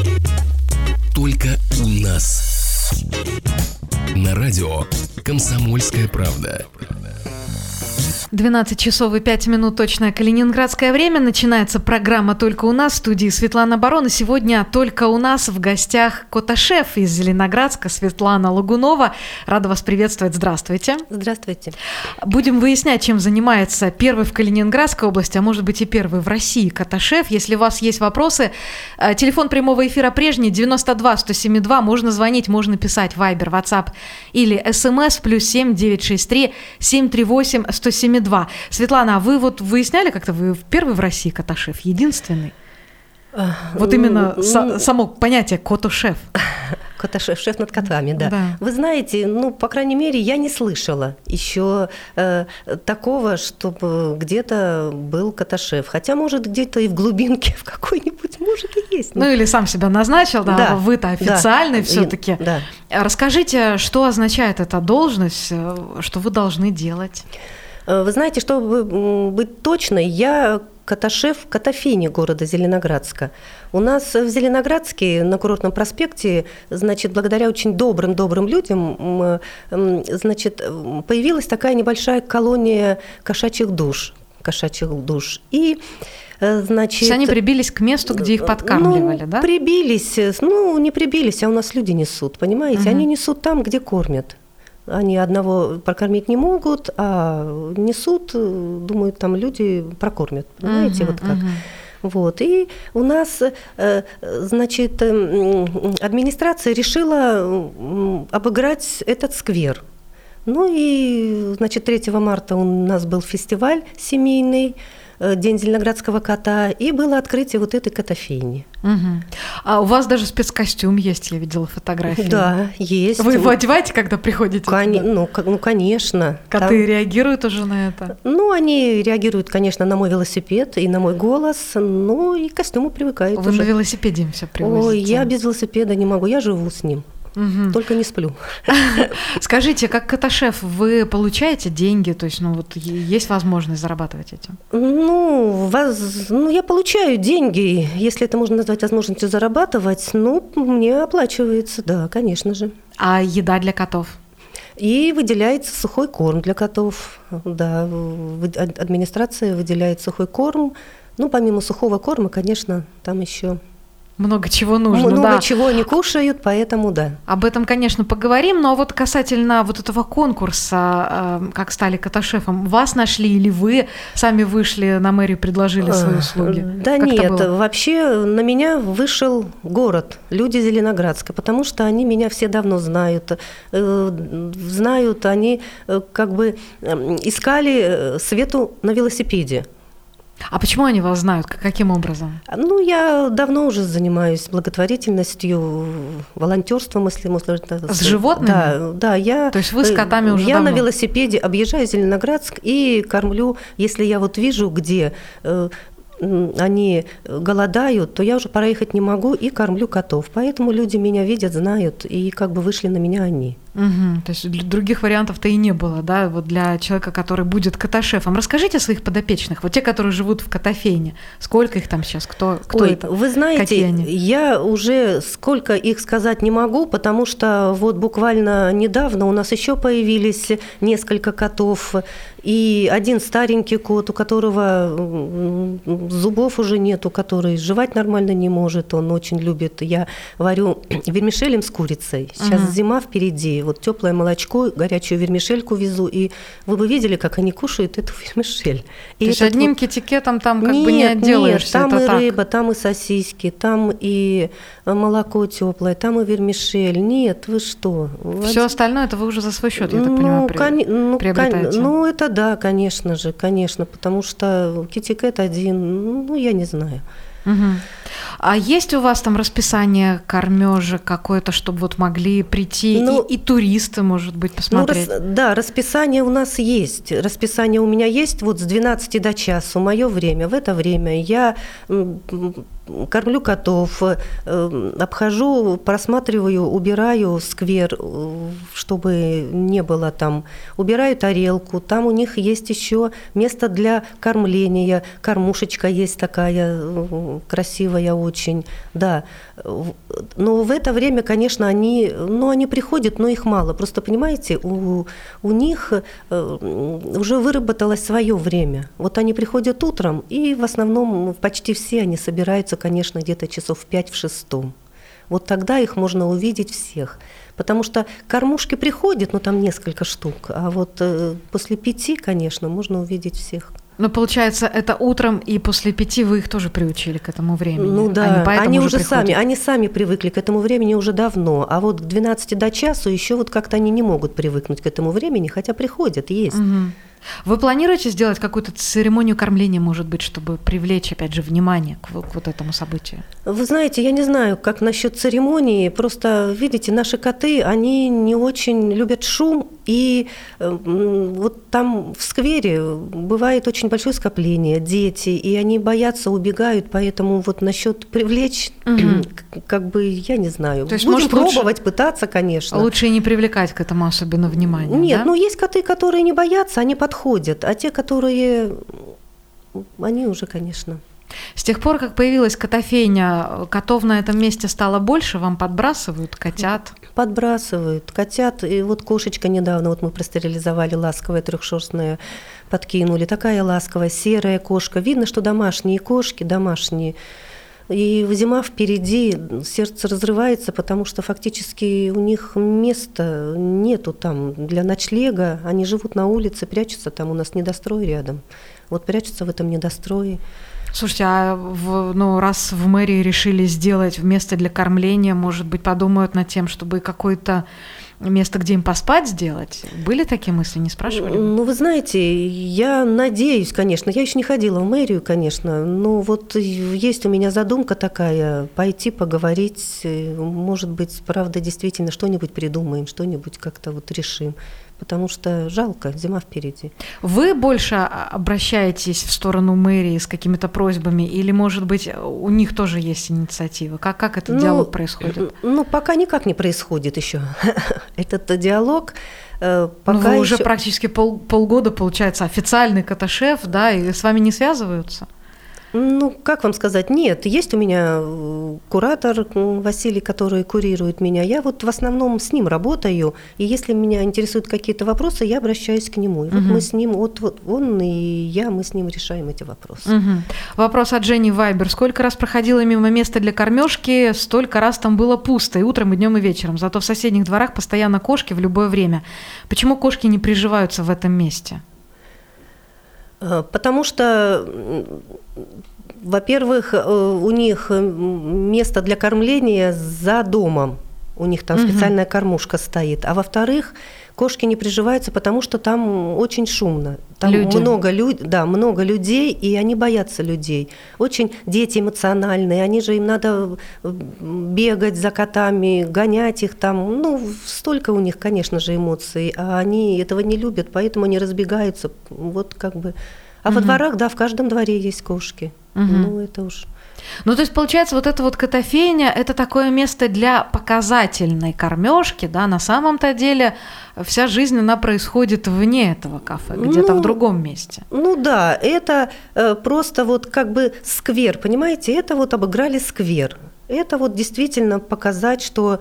Только у нас. На радио «Комсомольская правда». 12 часов и 5 минут, точное калининградское время. Начинается программа «Только у нас». В студии Светлана Барон. И сегодня «Только у нас» в гостях кота-шеф из Зеленоградска Светлана Лагунова. Рада вас приветствовать. Здравствуйте. Здравствуйте. Будем выяснять, чем занимается первый в Калининградской области, а может быть и первый в России кота-шеф. Если у вас есть вопросы, телефон прямого эфира прежний 92-107-2. Можно звонить, можно писать Viber, WhatsApp или СМС +7 963 738 107. Светлана, а вы вот выясняли как-то, вы первый в России кота-шеф, единственный? Вот именно само понятие кота-шеф. Кота-шеф, шеф над котами, да. Вы знаете, по крайней мере, я не слышала еще такого, чтобы где-то был кота-шеф. Хотя, может, где-то и в глубинке в какой-нибудь, может, и есть. Или сам себя назначил, да. Вы-то официальный все-таки. Да. Расскажите, что означает эта должность, что вы должны делать? Вы знаете, чтобы быть точной, я кота-шеф кота-фени города Зеленоградска. У нас в Зеленоградске на Курортном проспекте, благодаря очень добрым людям, появилась такая небольшая колония кошачьих душ. И То есть они прибились к месту, где их подкармливали, да? Прибились, не прибились, а у нас люди несут, понимаете? Они несут там, где кормят. Они одного прокормить не могут, а несут, думают, там люди прокормят. Понимаете, вот как. Вот. И у нас, администрация решила обыграть этот сквер. 3 марта у нас был фестиваль семейный, День зеленоградского кота, и было открытие вот этой кота-фени. А у вас даже спецкостюм есть, я видела фотографии. Да, есть. Вы его одеваете, когда приходите? Конечно. Коты реагируют уже на это? Они реагируют, конечно, на мой велосипед и на мой голос, и к костюму привыкают. Вы на велосипеде им все привозите? Ой, я без велосипеда не могу, я живу с ним. Только не сплю. Скажите, как кота-шеф, вы получаете деньги? То есть, есть возможность зарабатывать этим? Я получаю деньги, если это можно назвать возможностью зарабатывать, мне оплачивается, да, конечно же. А еда для котов? И выделяется сухой корм для котов, да, администрация выделяет сухой корм, помимо сухого корма, конечно, там еще... Много чего нужно, Много чего они кушают, поэтому да. Об этом, конечно, поговорим, но вот касательно вот этого конкурса, как стали кота-шефом, вас нашли или вы сами вышли на мэрию, предложили свои услуги? Да как нет, вообще на меня вышел город, люди Зеленоградска, потому что они меня все давно знают, они искали Свету на велосипеде. А почему они вас знают? Каким образом? Я давно уже занимаюсь благотворительностью, волонтерством, если можно сказать. С животными? Да. То есть вы с котами уже давно? Я на велосипеде объезжаю Зеленоградск и кормлю, если я вижу, где они голодают, то я уже проехать не могу и кормлю котов. Поэтому люди меня видят, знают, и вышли на меня они. То есть других вариантов-то и не было, да, вот для человека, который будет кота-шефом. Расскажите о своих подопечных, вот те, которые живут в кота-фене. Сколько их там сейчас? Кто это? Вы знаете, я уже сколько их сказать не могу, потому что буквально недавно у нас еще появились несколько котов, и один старенький кот, у которого зубов уже нету, который жевать нормально не может, он очень любит. Я варю вермишелем с курицей. Сейчас зима впереди. Теплое молочко, горячую вермишельку везу, и вы бы видели, как они кушают эту вермишель. То есть одним китикетом там не отделаешься? Нет, там и рыба, там и сосиски, там и молоко теплое, там и вермишель. Нет, вы что? Все остальное это вы уже за свой счет, я так понимаю, приобретаете? Это да, конечно же, потому что китикет один, я не знаю. А есть у вас там расписание кормежа какое-то, чтобы могли прийти и туристы, может быть, посмотреть? Да, расписание у нас есть. Расписание у меня есть с 12 до часу, мое время. В это время я кормлю котов, обхожу, просматриваю, убираю сквер, чтобы не было там, убираю тарелку, там у них есть еще место для кормления, кормушечка есть такая красивая очень, да. Но в это время, конечно, они приходят, но их мало. Просто, понимаете, у них уже выработалось свое время. Вот они приходят утром, и в основном почти все они собираются, конечно, где-то часов в 5-6. Вот тогда их можно увидеть всех. Потому что кормушки приходят, там несколько штук, а вот после 5, конечно, можно увидеть всех. Но получается, это утром и после 5 вы их тоже приучили к этому времени? Ну да, они уже сами привыкли к этому времени уже давно, а вот к 12 до часу еще вот как-то они не могут привыкнуть к этому времени, хотя приходят, есть. Угу. Вы планируете сделать какую-то церемонию кормления, может быть, чтобы привлечь, опять же, внимание к вот этому событию? Вы знаете, я не знаю, как насчет церемонии, просто, видите, наши коты, они не очень любят шум, и вот там в сквере бывает очень большое скопление, дети, и они боятся, убегают, поэтому вот насчет привлечь, как бы, я не знаю. То есть, будем может, пробовать, пытаться, конечно. Лучше и не привлекать к этому особенно внимания, Нет, да? есть коты, которые не боятся, они подходят, а те, которые, они уже, конечно. С тех пор, как появилась котофейня, котов на этом месте стало больше, вам подбрасывают котят? Подбрасывают котят, и вот кошечка недавно, вот мы простерилизовали, ласковая, трехшерстная, подкинули, такая ласковая, серая кошка, видно, что домашние кошки, домашние. И зима впереди, сердце разрывается, потому что фактически у них места нету там для ночлега. Они живут на улице, прячутся там, у нас недострой рядом. Вот прячутся в этом недострое. Слушайте, раз в мэрии решили сделать место для кормления, может быть, подумают над тем, чтобы какое-то место, где им поспать, сделать? Были такие мысли, не спрашивали? Вы знаете, я надеюсь, конечно, я еще не ходила в мэрию, конечно, но вот есть у меня задумка такая, пойти поговорить, может быть, правда, действительно, что-нибудь придумаем, что-нибудь как-то вот решим. Потому что жалко, зима впереди. Вы больше обращаетесь в сторону мэрии с какими-то просьбами, или, может быть, у них тоже есть инициатива? Как этот диалог происходит? Пока никак не происходит еще этот диалог. Вы уже практически полгода, получается, официальный котошеф, да, и с вами не связываются? Как вам сказать, нет, есть у меня куратор Василий, который курирует меня, я вот в основном с ним работаю, и если меня интересуют какие-то вопросы, я обращаюсь к нему, и вот мы с ним, он и я, мы с ним решаем эти вопросы. Вопрос от Жени Вайбер. Сколько раз проходила мимо места для кормежки, столько раз там было пусто, и утром, и днем, и вечером, зато в соседних дворах постоянно кошки в любое время. Почему кошки не приживаются в этом месте? Потому что, во-первых, у них место для кормления за домом, у них там специальная кормушка стоит, а во-вторых, кошки не приживаются, потому что там очень шумно. Там много людей, и они боятся людей. Очень дети эмоциональные, им надо бегать за котами, гонять их там. Столько у них, конечно же, эмоций, а они этого не любят, поэтому они разбегаются. Вот как бы. А во дворах, да, в каждом дворе есть кошки. Это уж... то есть, получается, вот эта вот котофейня – это такое место для показательной кормежки, да, на самом-то деле вся жизнь, она происходит вне этого кафе, где-то в другом месте. Да, это просто вот как бы сквер, понимаете, это вот обыграли сквер. Это вот действительно показать, что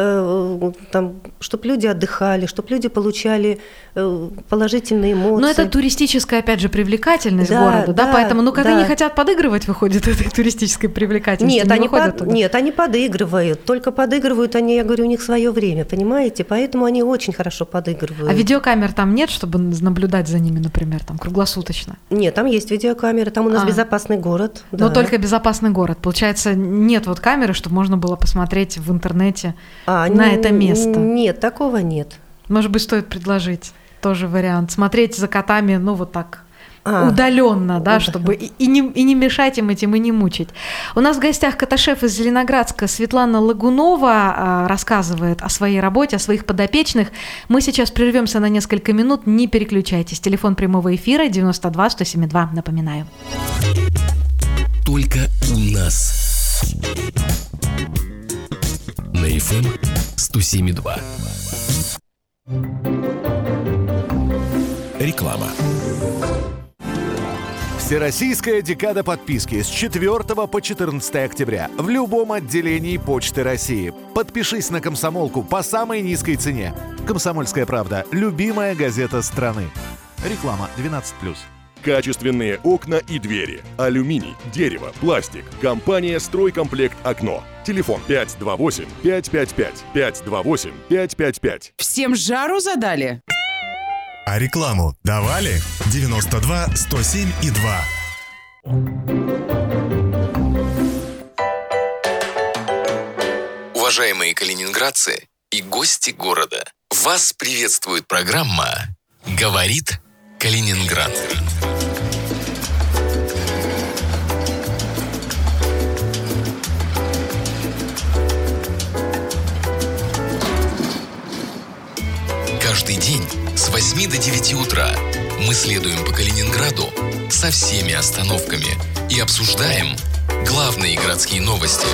чтобы люди отдыхали, чтобы люди получали положительные эмоции. Но это туристическая, опять же, привлекательность города, да? Поэтому, коты не хотят подыгрывать, выходит, этой туристической привлекательности. Нет, они подыгрывают. Только подыгрывают они, я говорю, у них свое время, понимаете? Поэтому они очень хорошо подыгрывают. А видеокамер там нет, чтобы наблюдать за ними, например, там круглосуточно? Нет, там есть видеокамеры, там у нас безопасный город. Но только безопасный город. Получается, нет вот камеры, чтобы можно было посмотреть в интернете на это место? Нет, такого нет. Может быть, стоит предложить тоже вариант. Смотреть за котами, вот так, удаленно, да, чтобы и не мешать им этим, и не мучить. У нас в гостях котошеф из Зеленоградска Светлана Лагунова рассказывает о своей работе, о своих подопечных. Мы сейчас прервемся на несколько минут, не переключайтесь. Телефон прямого эфира 92 107 2, напоминаю. Только у нас. На FM 107,2. Реклама. Всероссийская декада подписки с 4 по 14 октября в любом отделении Почты России. Подпишись на «Комсомолку» по самой низкой цене. «Комсомольская правда» – любимая газета страны. Реклама 12+. Качественные окна и двери. Алюминий, дерево, пластик. Компания «Стройкомплект Окно». Телефон 528-555. 528-555. Всем жару задали? А рекламу давали? 92-107,2. Уважаемые калининградцы и гости города, вас приветствует программа «Говорит Калининград». Каждый день с 8 до 9 утра мы следуем по Калининграду со всеми остановками и обсуждаем главные городские новости.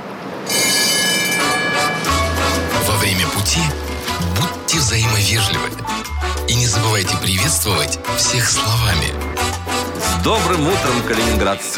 Во время пути будьте взаимовежливы и не забывайте приветствовать всех словами. С добрым утром, калининградцы!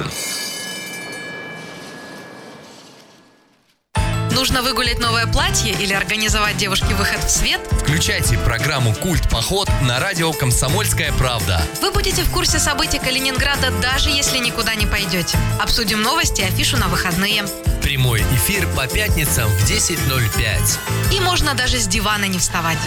Нужно выгулять новое платье или организовать девушке выход в свет? Включайте программу «Культ-поход» на радио «Комсомольская правда». Вы будете в курсе событий Калининграда, даже если никуда не пойдете. Обсудим новости и афишу на выходные. Прямой эфир по пятницам в 10:05. И можно даже с дивана не вставать.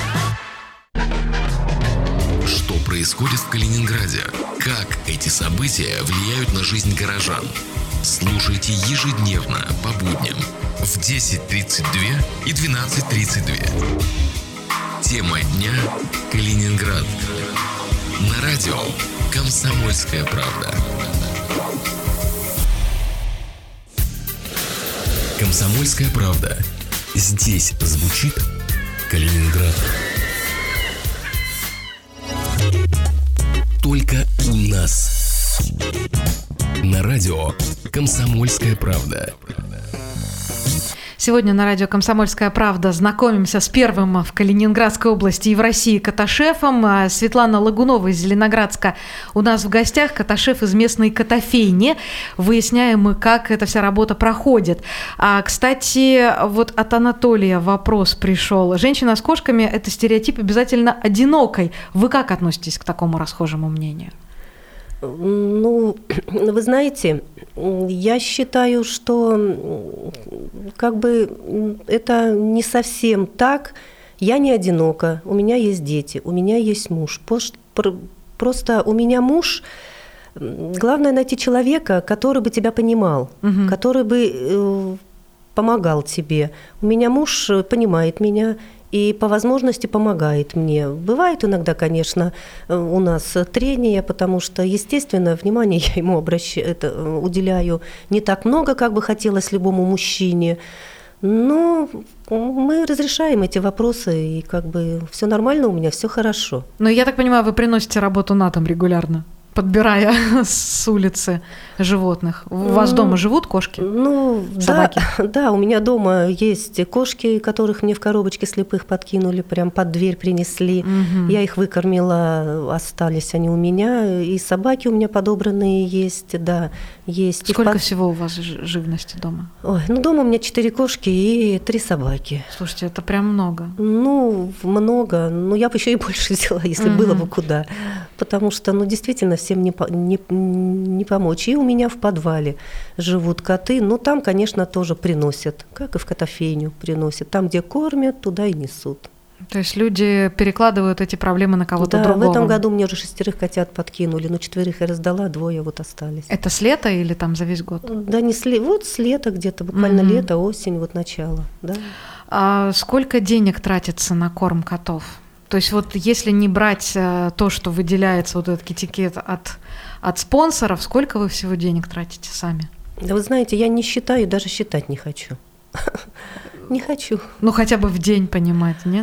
Что происходит в Калининграде? Как эти события влияют на жизнь горожан? Слушайте ежедневно по будням в 10:32 и 12:32. Тема дня – Калининград. На радио «Комсомольская правда». «Комсомольская правда». Здесь звучит Калининград. Только у нас. На радио «Комсомольская правда». Сегодня на радио «Комсомольская правда» знакомимся с первым в Калининградской области и в России котошефом. Светлана Лагунова из Зеленоградска у нас в гостях, котошеф из местной котофейни. Выясняем мы, как эта вся работа проходит. Кстати, вот от Анатолия вопрос пришел. Женщина с кошками – это стереотип обязательно одинокой. Вы как относитесь к такому расхожему мнению? Ну, вы знаете, я считаю, что как бы это не совсем так. Я не одинока, у меня есть дети, у меня есть муж. Просто у меня муж. Главное найти человека, который бы тебя понимал, который бы помогал тебе. У меня муж понимает меня и по возможности помогает мне. Бывает иногда, конечно, у нас трения, потому что, естественно, внимание я ему уделяю не так много, как бы хотелось любому мужчине. Но мы разрешаем эти вопросы, и как бы все нормально у меня, все хорошо. Но я так понимаю, вы приносите работу на дом регулярно, подбирая с улицы животных. У вас дома живут кошки? Ну, собаки? Да, у меня дома есть кошки, которых мне в коробочке слепых подкинули, прям под дверь принесли. Я их выкормила, остались они у меня. И собаки у меня подобранные есть, да, есть. Сколько всего у вас живности дома? Ой, ну, дома у меня 4 кошки и 3 собаки. Слушайте, это прям много. Ну, много. Но я бы еще и больше взяла, если было бы куда. Потому что, ну, действительно, всем не помочь. И у меня в подвале живут коты, но там, конечно, тоже приносят, как и в котофейню приносят. Там, где кормят, туда и несут. То есть люди перекладывают эти проблемы на кого-то другого? Да, в этом году мне уже 6 котят подкинули, но 4 я раздала, 2 вот остались. Это с лета или там за весь год? Да, не вот с лета где-то, буквально лето, осень, вот начало. Да. А сколько денег тратится на корм котов? То есть вот если не брать то, что выделяется, вот этот этикет от спонсоров, сколько вы всего денег тратите сами? Да вы знаете, я не считаю, даже считать не хочу. Не хочу. Ну хотя бы в день понимать, нет?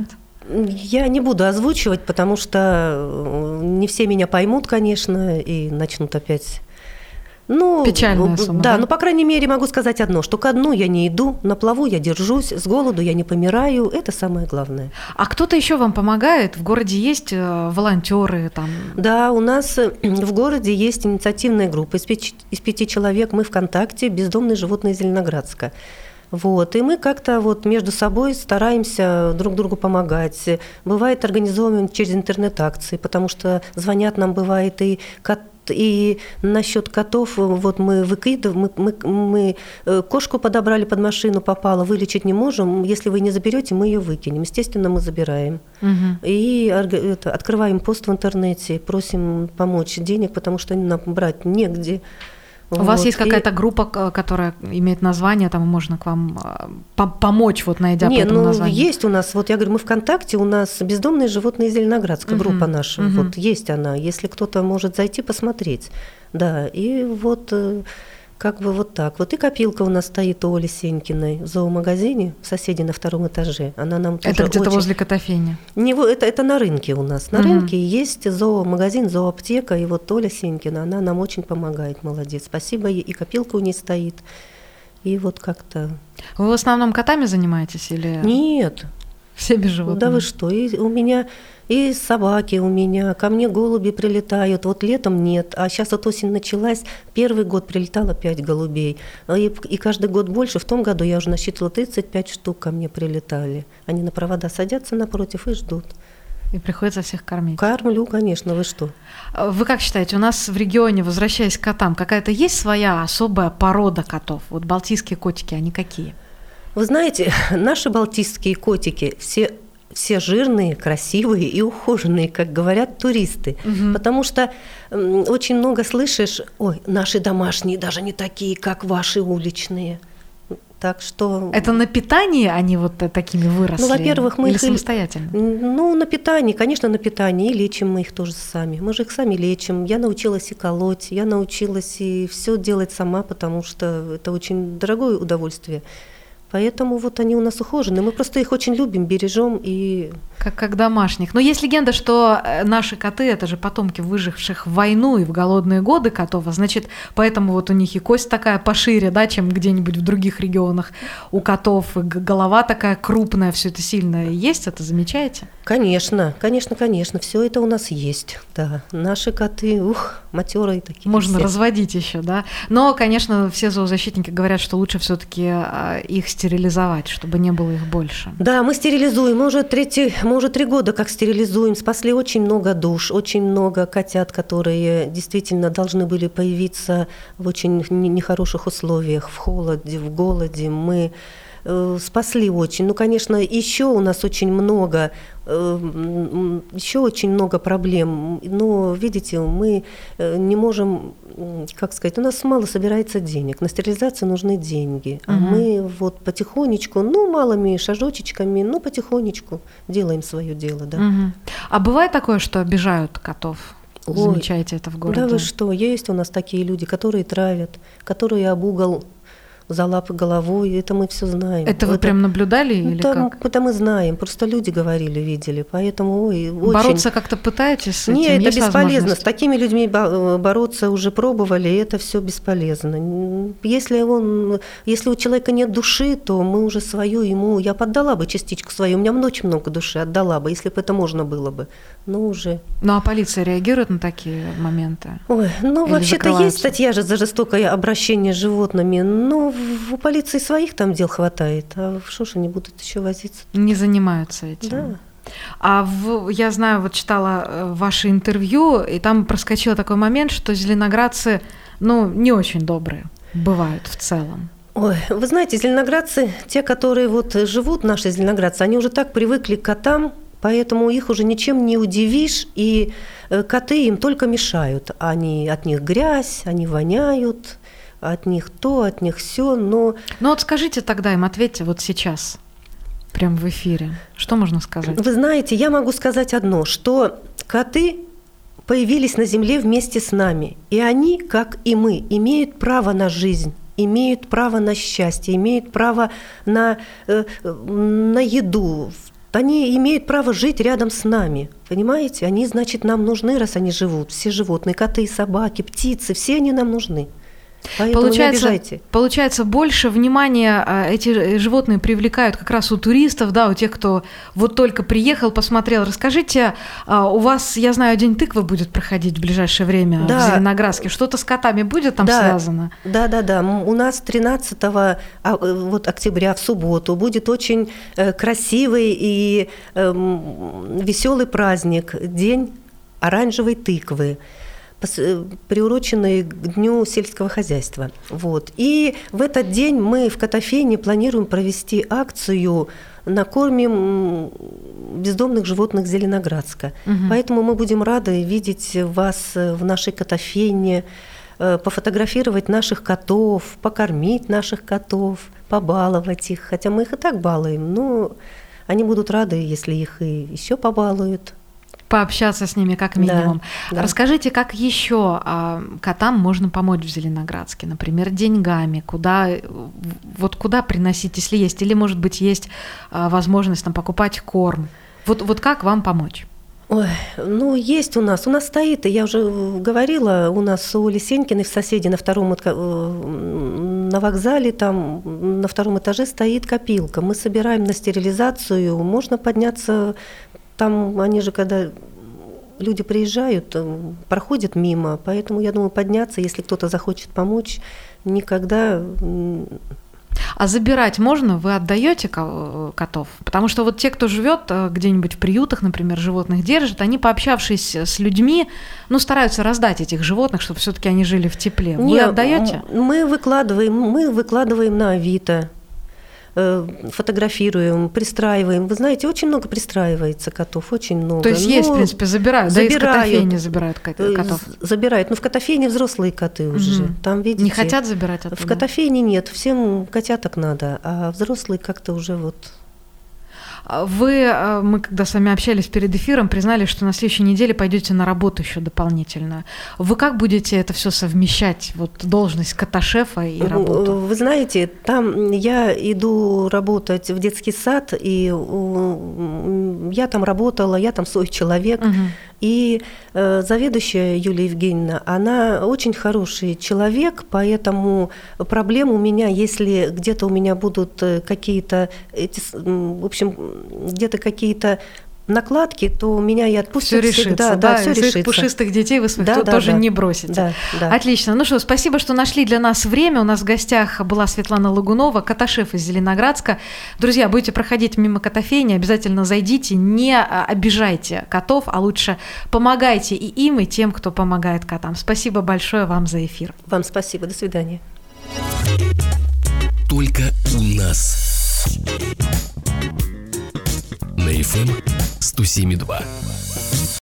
Я не буду озвучивать, потому что не все меня поймут, конечно, и начнут опять Ну, печальная сумма. Да, но, по крайней мере, могу сказать одно, что ко дну я не иду, на плаву я держусь, с голоду я не помираю, это самое главное. А кто-то еще вам помогает? В городе есть волонтеры? Там? Да, у нас в городе есть инициативная группа из 5 человек, мы ВКонтакте, «Бездомные животные Зеленоградска». Вот, и мы как-то вот между собой стараемся друг другу помогать. Бывает, организовываем через интернет-акции, потому что звонят нам, бывает, и насчет котов, вот мы выкидываем, мы кошку подобрали под машину, попала, вылечить не можем, если вы не заберете, мы ее выкинем. Естественно, мы забираем. И открываем пост в интернете, просим помочь денег, потому что нам брать негде. У вас есть какая-то группа, которая имеет название, там можно к вам помочь, вот найдя по этому названию? Есть у нас, вот я говорю, мы ВКонтакте, у нас «Бездомные животные Зеленоградска», группа наша, вот есть она, если кто-то может зайти посмотреть, да, и вот как бы вот так. Вот и копилка у нас стоит у Оли Сенькиной в зоомагазине, в соседей на 2-м этаже. Она нам тоже это где-то возле Котофейни? Это на рынке у нас. На рынке есть зоомагазин, зооаптека, и вот Оля Сенькина, она нам очень помогает, молодец. Спасибо ей, и копилка у нее стоит. И вот как-то... Вы в основном котами занимаетесь или... Нет. Все без животных? Да вы что, и у меня... И собаки у меня, ко мне голуби прилетают, вот летом нет, а сейчас вот осень началась, первый год прилетало 5 голубей, и каждый год больше, в том году я уже насчитывала 35 штук ко мне прилетали, они на провода садятся напротив и ждут. И приходится всех кормить? Кормлю, конечно, вы что? Вы как считаете, у нас в регионе, возвращаясь к котам, какая-то есть своя особая порода котов? Вот балтийские котики, они какие? Вы знаете, наши балтийские котики все жирные, красивые и ухоженные, как говорят туристы. Потому что очень много слышишь, ой, наши домашние даже не такие, как ваши уличные. Так что... Это на питании они вот такими выросли? Ну, во-первых, мы или их... самостоятельно? Ну, на питании, конечно, на питании. И лечим мы их тоже сами. Мы же их сами лечим. Я научилась и колоть, я научилась и все делать сама, потому что это очень дорогое удовольствие. Поэтому вот они у нас ухожены. Мы просто их очень любим, бережем и... Как домашних. Но есть легенда, что наши коты – это же потомки выживших в войну и в голодные годы котов. А значит, поэтому вот у них и кость такая пошире, да, чем где-нибудь в других регионах у котов. И голова такая крупная, все это сильно есть. Это замечаете? Конечно. Все это у нас есть. Да. Наши коты, матерые такие. Можно все разводить еще, да. Но, конечно, все зоозащитники говорят, что лучше все-таки их стерилизовать, чтобы не было их больше. Да, мы стерилизуем. Мы уже 3 года как стерилизуем. Спасли очень много душ, очень много котят, которые действительно должны были появиться в очень нехороших условиях, в холоде, в голоде. Мы спасли очень. Ну, конечно, еще у нас очень много проблем. Но, видите, мы не можем, как сказать, у нас мало собирается денег. На стерилизацию нужны деньги. А мы вот потихонечку, малыми шажочечками, потихонечку делаем свое дело. Да. А бывает такое, что обижают котов? Замечаете это в городе? Да вы что, есть у нас такие люди, которые травят, которые об угол за лапы головой, это мы все знаем. Это вы прям наблюдали или как? Это мы знаем, просто люди говорили, видели, поэтому очень... Бороться как-то пытаетесь с этим? Нет, это бесполезно. С такими людьми бороться уже пробовали, и это все бесполезно. Если у человека нет души, то мы уже свою ему... Я поддала бы частичку свою, у меня очень много души, отдала бы, если бы это можно было бы. Уже... Ну, а полиция реагирует на такие моменты? Ой, вообще-то есть статья же за жестокое обращение с животными, но у полиции своих там дел хватает, а что ж они будут еще возиться? Не занимаются этим. Да. Я знаю, вот читала ваше интервью, и там проскочил такой момент, что зеленоградцы, не очень добрые бывают в целом. Ой, вы знаете, зеленоградцы, те, которые вот живут, наши зеленоградцы, они уже так привыкли к котам, поэтому их уже ничем не удивишь, и коты им только мешают. От них грязь, они воняют, от них то, от них сё, но... Ну вот скажите тогда им, ответьте вот сейчас, прям в эфире. Что можно сказать? Вы знаете, я могу сказать одно, что коты появились на земле вместе с нами, и они, как и мы, имеют право на жизнь, имеют право на счастье, имеют право на еду. Они имеют право жить рядом с нами, понимаете? Они, значит, нам нужны, раз они живут. Все животные, коты, собаки, птицы, все они нам нужны. Поэтому не обижайте. Получается, больше внимания эти животные привлекают как раз у туристов, да, у тех, кто вот только приехал, посмотрел. Расскажите, у вас, я знаю, День тыквы будет проходить в ближайшее время в Зеленоградске. Что-то с котами будет там связано? Да. У нас 13 октября в субботу будет очень красивый и веселый праздник, День оранжевой тыквы, приуроченный к Дню сельского хозяйства. Вот. И в этот день мы в Котофейне планируем провести акцию «Накормим бездомных животных Зеленоградска». Поэтому мы будем рады видеть вас в нашей Котофейне, пофотографировать наших котов, покормить наших котов, побаловать их. Хотя мы их и так балуем, но они будут рады, если их и еще побалуют. Пообщаться с ними как минимум. Да. Расскажите, как еще котам можно помочь в Зеленоградске? Например, деньгами, куда приносить, если есть? Или, может быть, есть возможность там покупать корм? Вот как вам помочь? Ой, есть у нас стоит, я уже говорила, у нас у Лисенькиной в соседи на вокзале, там на 2 этаже стоит копилка. Мы собираем на стерилизацию, можно подняться. Там они же, когда люди приезжают, проходят мимо, поэтому, я думаю, подняться, если кто-то захочет помочь, никогда... А забирать можно? Вы отдаете котов? Потому что вот те, кто живет где-нибудь в приютах, например, животных держат, они, пообщавшись с людьми, стараются раздать этих животных, чтобы все-таки они жили в тепле. Вы отдаете? Мы выкладываем на Авито. Фотографируем, пристраиваем. Вы знаете, очень много пристраивается котов, очень много. То есть есть, в принципе, забирают, да, из Котофейни забирают котов? Забирают, но в Котофейне взрослые коты уже. Там, видите, не хотят забирать оттуда? В Котофейне нет, всем котяток надо, а взрослые как-то уже вот... Мы, когда с вами общались перед эфиром, признали, что на следующей неделе пойдете на работу еще дополнительную. Вы как будете это все совмещать, должность кота-шефа и работу? Вы знаете, там я иду работать в детский сад, и я там работала, я там свой человек, и заведующая Юлия Евгеньевна, она очень хороший человек, поэтому проблем у меня, если где-то у меня будут какие-то, где-то какие-то накладки, то меня и отпустят всегда. Да, все решится. Пушистых детей вы своих тоже не бросите. Да. Отлично. Что, спасибо, что нашли для нас время. У нас в гостях была Светлана Лагунова, кота-шеф из Зеленоградска. Друзья, будете проходить мимо Котофейни, обязательно зайдите, не обижайте котов, а лучше помогайте и им, и тем, кто помогает котам. Спасибо большое вам за эфир. Вам спасибо. До свидания. Только у нас. На FM 107.2.